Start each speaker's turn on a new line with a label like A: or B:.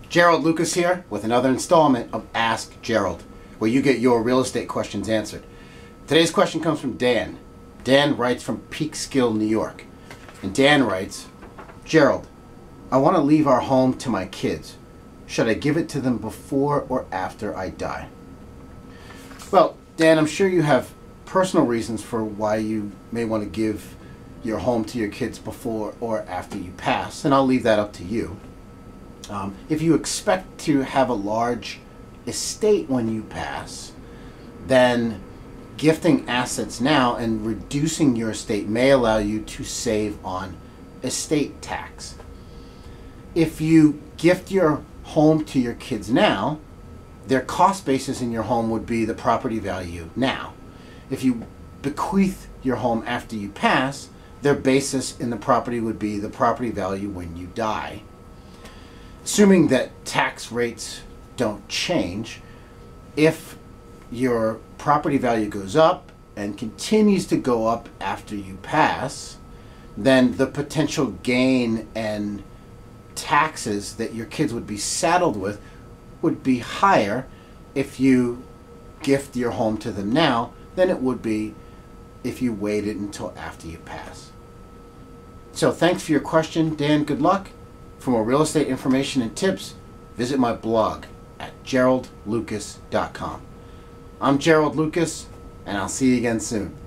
A: Gerald Lucas here with another installment of Ask Gerald, where you get your real estate questions answered. Today's question comes from Dan. Dan writes from Peekskill, New York. And Dan writes, Gerald, I want to leave our home to my kids. Should I give it to them before or after I die? Well, Dan, I'm sure you have personal reasons for why you may want to give your home to your kids before or after you pass, and I'll leave that up to you. If you expect to have a large estate when you pass, then gifting assets now and reducing your estate may allow you to save on estate tax. If you gift your home to your kids now, their cost basis in your home would be the property value now. If you bequeath your home after you pass, their basis in the property would be the property value when you die. Assuming that tax rates don't change, if your property value goes up and continues to go up after you pass, then the potential gain and taxes that your kids would be saddled with would be higher if you gift your home to them now than it would be if you waited until after you pass. So thanks for your question, Dan. Good luck. For more real estate information and tips, visit my blog at geraldlucas.com. I'm Gerald Lucas, and I'll see you again soon.